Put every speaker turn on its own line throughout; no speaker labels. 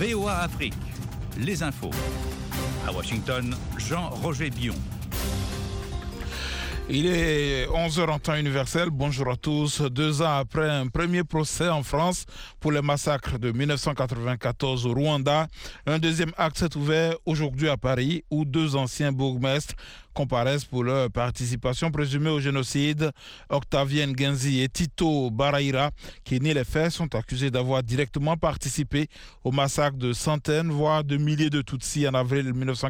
VOA Afrique, les infos. À Washington, Jean-Roger Bion.
Il est 11h en temps universel. Bonjour à tous. 2 ans après un premier procès en France pour le massacre de 1994 au Rwanda, un deuxième acte s'est ouvert aujourd'hui à Paris où 2 anciens bourgmestres comparaissent pour leur participation présumée au génocide. Octavien Genzi et Tito Baraira, qui nient les faits, sont accusés d'avoir directement participé au massacre de centaines, voire de milliers de Tutsis en avril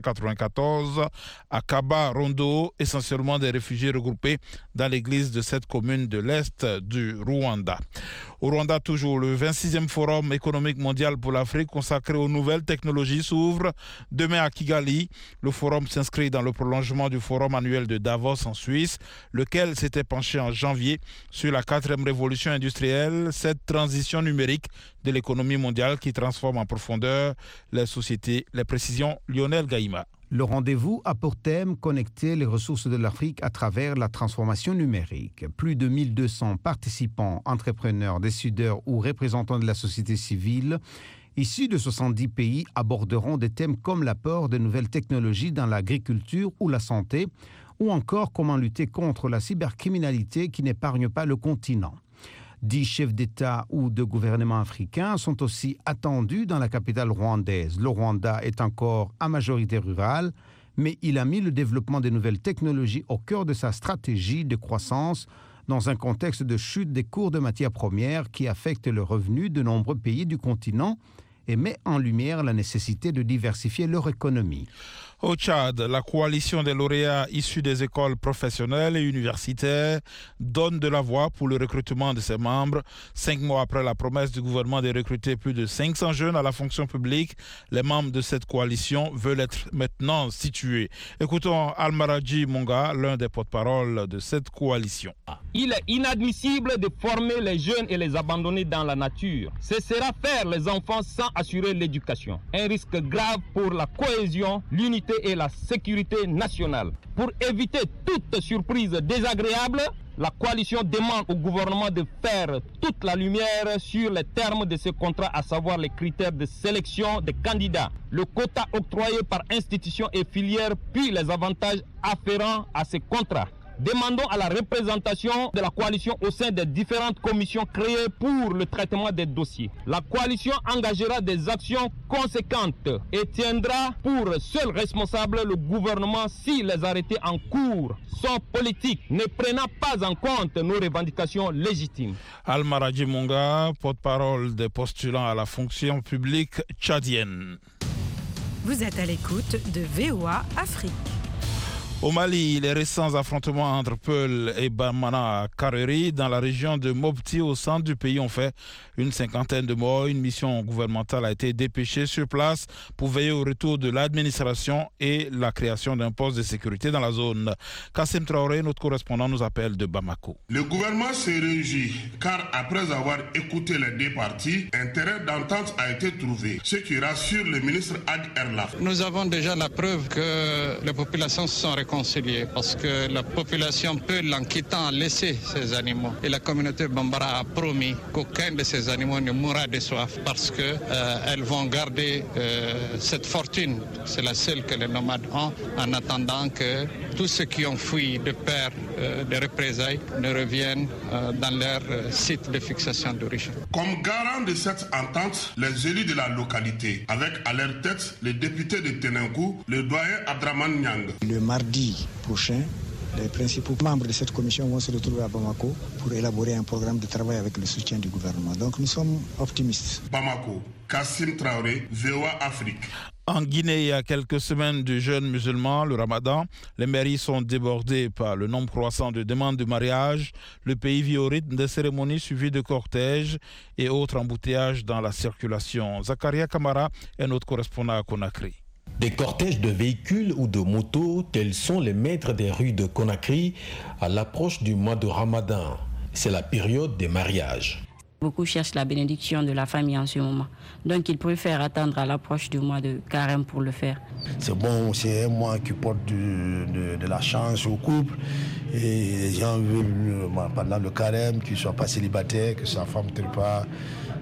1994 à Kaba-Rondo, essentiellement des réfugiés regroupés dans l'église de cette commune de l'Est du Rwanda. Au Rwanda, toujours, le 26e Forum économique mondial pour l'Afrique consacré aux nouvelles technologies s'ouvre demain à Kigali. Le forum s'inscrit dans le prolongement du forum annuel de Davos en Suisse, lequel s'était penché en janvier sur la 4e révolution industrielle, cette transition numérique de l'économie mondiale qui transforme en profondeur les sociétés. Les précisions, Lionel Gaïma.
Le rendez-vous a pour thème connecter les ressources de l'Afrique à travers la transformation numérique. Plus de 1200 participants, entrepreneurs, décideurs ou représentants de la société civile issus de 70 pays aborderont des thèmes comme l'apport de nouvelles technologies dans l'agriculture ou la santé, ou encore comment lutter contre la cybercriminalité qui n'épargne pas le continent. 10 chefs d'État ou de gouvernement africains sont aussi attendus dans la capitale rwandaise. Le Rwanda est encore à majorité rurale, mais il a mis le développement des nouvelles technologies au cœur de sa stratégie de croissance dans un contexte de chute des cours de matières premières qui affecte le revenu de nombreux pays du continent et met en lumière la nécessité de diversifier leur économie.
Au Tchad, la coalition des lauréats issus des écoles professionnelles et universitaires donne de la voix pour le recrutement de ses membres. 5 mois après la promesse du gouvernement de recruter plus de 500 jeunes à la fonction publique, les membres de cette coalition veulent être maintenant situés. Écoutons Almaraji Monga, l'un des porte-parole de cette coalition.
Il est inadmissible de former les jeunes et les abandonner dans la nature. Ce sera faire les enfants sans assurer l'éducation. Un risque grave pour la cohésion, l'unité et la sécurité nationale. Pour éviter toute surprise désagréable, la coalition demande au gouvernement de faire toute la lumière sur les termes de ce contrat, à savoir les critères de sélection des candidats, le quota octroyé par institution et filière, puis les avantages afférents à ces contrats. Demandons à la représentation de la coalition au sein des différentes commissions créées pour le traitement des dossiers. La coalition engagera des actions conséquentes et tiendra pour seul responsable le gouvernement si les arrêtés en cours sont politiques, ne prenant pas en compte nos revendications légitimes.
Almaraji Monga, porte-parole des postulants à la fonction publique tchadienne.
Vous êtes à l'écoute de VOA Afrique.
Au Mali, les récents affrontements entre Peul et Bamana Kareri dans la région de Mopti au centre du pays ont fait une 50aine de morts. Une mission gouvernementale a été dépêchée sur place pour veiller au retour de l'administration et la création d'un poste de sécurité dans la zone. Kassim Traoré, notre correspondant, nous appelle de Bamako.
Le gouvernement s'est réjoui car après avoir écouté les 2 parties, un terrain d'entente a été trouvé, ce qui rassure le ministre Ag Erlaf.
Nous avons déjà la preuve que les populations se sont réconciliées parce que la population Peul, en quittant, a laissé ces animaux. Et la communauté Bambara a promis qu'aucun de ces animaux ne mourra de soif parce qu'elles vont garder cette fortune. C'est la seule que les nomades ont en attendant que tous ceux qui ont fui de peur des représailles ne reviennent dans leur site de fixation d'origine.
Comme garant de cette entente, les élus de la localité, avec à leur tête les députés de Tenenkou, le doyen Abdraman Nyang.
Le mardi prochain, les principaux membres de cette commission vont se retrouver à Bamako pour élaborer un programme de travail avec le soutien du gouvernement. Donc nous sommes optimistes.
Bamako, Kassim Traoré, VOA Afrique.
En Guinée, il y a quelques semaines du jeûne musulman, le Ramadan, les mairies sont débordées par le nombre croissant de demandes de mariage. Le pays vit au rythme des cérémonies suivies de cortèges et autres embouteillages dans la circulation. Zakaria Kamara est notre correspondant à Conakry.
Des cortèges de véhicules ou de motos, tels sont les maîtres des rues de Conakry à l'approche du mois de Ramadan. C'est la période des mariages.
Beaucoup cherchent la bénédiction de la famille en ce moment. Donc ils préfèrent attendre à l'approche du mois de carême pour le faire.
C'est bon, c'est un mois qui porte de la chance au couple. Et les gens veulent, pendant le carême, qu'ils ne soient pas célibataires, que sa femme ne pas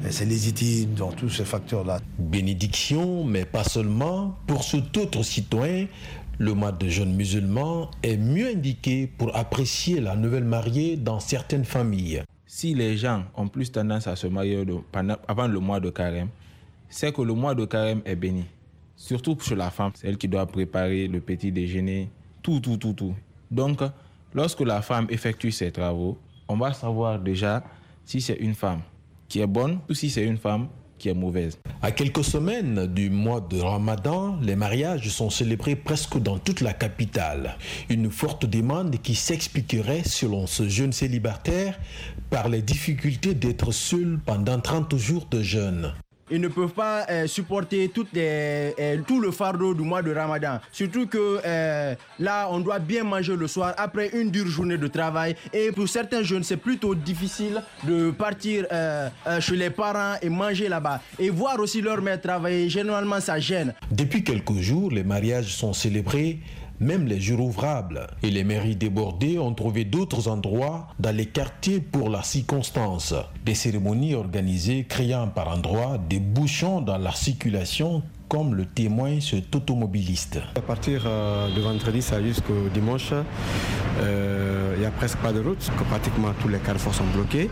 c'est légitime, donc tous ces facteurs-là.
Bénédiction, mais pas seulement. Pour tout autre citoyen, le mois de jeûne musulman est mieux indiqué pour apprécier la nouvelle mariée dans certaines familles.
Si les gens ont plus tendance à se marier avant le mois de carême, c'est que le mois de carême est béni. Surtout chez la femme, c'est elle qui doit préparer le petit déjeuner, tout. Donc, lorsque la femme effectue ses travaux, on va savoir déjà si c'est une femme qui est bonne ou si c'est une femme qui est mauvaise.
À quelques semaines du mois de Ramadan, les mariages sont célébrés presque dans toute la capitale. Une forte demande qui s'expliquerait, selon ce jeune célibataire, par les difficultés d'être seul pendant 30 jours de jeûne.
Ils ne peuvent pas supporter tout le fardeau du mois de Ramadan. Surtout que là, on doit bien manger le soir après une dure journée de travail. Et pour certains jeunes, c'est plutôt difficile de partir chez les parents et manger là-bas. Et voir aussi leur mère travailler, généralement, ça gêne.
Depuis quelques jours, les mariages sont célébrés, même les jours ouvrables. Et les mairies débordées ont trouvé d'autres endroits dans les quartiers pour la circonstance. Des cérémonies organisées créant par endroits des bouchons dans la circulation, comme le témoigne cet automobiliste.
À partir de vendredi jusqu'au dimanche, il n'y a presque pas de route, que pratiquement tous les carrefours sont bloqués.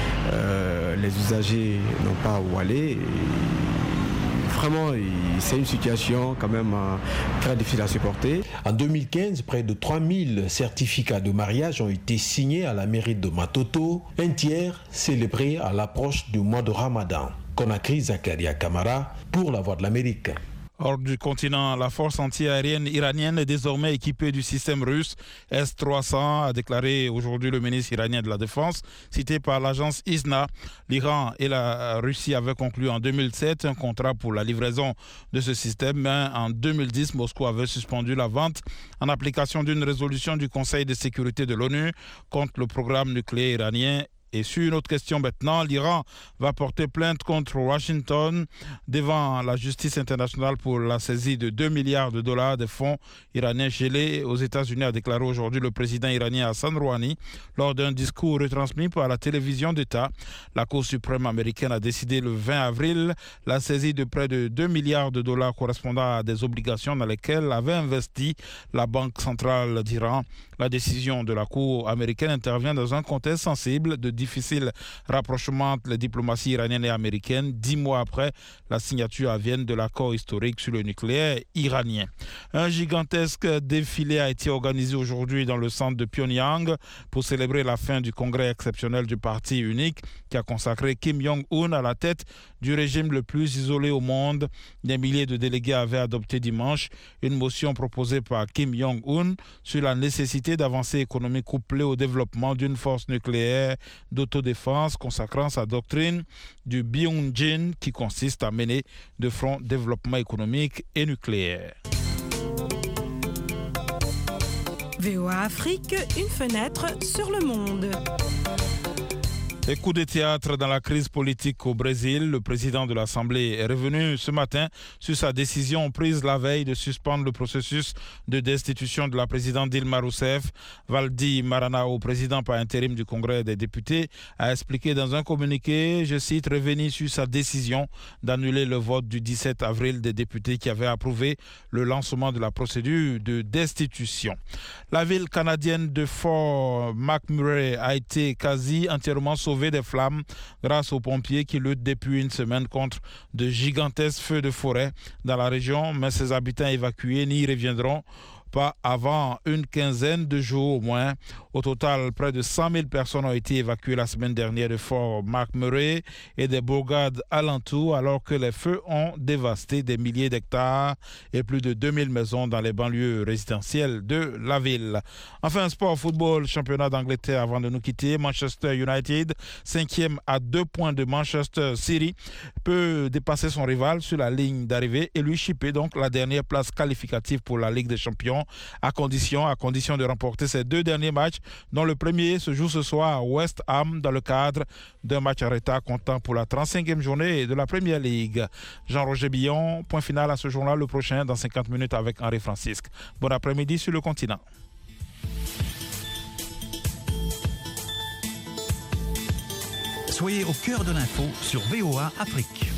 Les usagers n'ont pas où aller. Vraiment, c'est une situation quand même très difficile à supporter.
En 2015, près de 3000 certificats de mariage ont été signés à la mairie de Matoto, un tiers célébré à l'approche du mois de Ramadan. Conakry, Zakaria Kamara pour la Voix de l'Amérique.
Hors du continent, la force anti-aérienne iranienne est désormais équipée du système russe S-300, a déclaré aujourd'hui le ministre iranien de la Défense, cité par l'agence ISNA. L'Iran et la Russie avaient conclu en 2007 un contrat pour la livraison de ce système, mais en 2010, Moscou avait suspendu la vente en application d'une résolution du Conseil de sécurité de l'ONU contre le programme nucléaire iranien. Et sur une autre question maintenant, l'Iran va porter plainte contre Washington devant la justice internationale pour la saisie de 2 milliards de dollars des fonds iraniens gelés aux États-Unis, a déclaré aujourd'hui le président iranien Hassan Rouhani lors d'un discours retransmis par la télévision d'État. La Cour suprême américaine a décidé le 20 avril la saisie de près de 2 milliards de dollars correspondant à des obligations dans lesquelles avait investi la Banque centrale d'Iran. La décision de la Cour américaine intervient dans un contexte sensible de difficile rapprochement entre les diplomaties iraniennes et américaines 10 mois après la signature à Vienne de l'accord historique sur le nucléaire iranien. Un gigantesque défilé a été organisé aujourd'hui dans le centre de Pyongyang pour célébrer la fin du congrès exceptionnel du parti unique qui a consacré Kim Jong-un à la tête du régime le plus isolé au monde. Des milliers de délégués avaient adopté dimanche une motion proposée par Kim Jong-un sur la nécessité d'avancées économiques couplées au développement d'une force nucléaire d'autodéfense consacrant sa doctrine du Byung-jin qui consiste à mener de front développement économique et nucléaire.
VOA Afrique, une fenêtre sur le monde.
Et coup de théâtre dans la crise politique au Brésil, le président de l'Assemblée est revenu ce matin sur sa décision prise la veille de suspendre le processus de destitution de la présidente Dilma Rousseff. Valdi Maranhão, président par intérim du Congrès des députés, a expliqué dans un communiqué, je cite, revenir sur sa décision d'annuler le vote du 17 avril des députés qui avaient approuvé le lancement de la procédure de destitution. La ville canadienne de Fort McMurray a été quasi entièrement sauvée des flammes grâce aux pompiers qui luttent depuis une semaine contre de gigantesques feux de forêt dans la région, mais ses habitants évacués n'y reviendront pas avant une quinzaine de jours au moins. Au total, près de 100 000 personnes ont été évacuées la semaine dernière de Fort McMurray et des bourgades alentours alors que les feux ont dévasté des milliers d'hectares et plus de 2000 maisons dans les banlieues résidentielles de la ville. Enfin, sport football, championnat d'Angleterre avant de nous quitter. Manchester United, 5e à 2 points de Manchester City, peut dépasser son rival sur la ligne d'arrivée et lui chipper donc la dernière place qualificative pour la Ligue des Champions à condition de remporter ses 2 derniers matchs dont le premier se joue ce soir à West Ham dans le cadre d'un match à retard comptant pour la 35e journée de la Premier League. Jean-Roger Billon, point final à ce jour-là, le prochain dans 50 minutes avec Henri Francisque. Bon après-midi sur le continent.
Soyez au cœur de l'info sur VOA Afrique.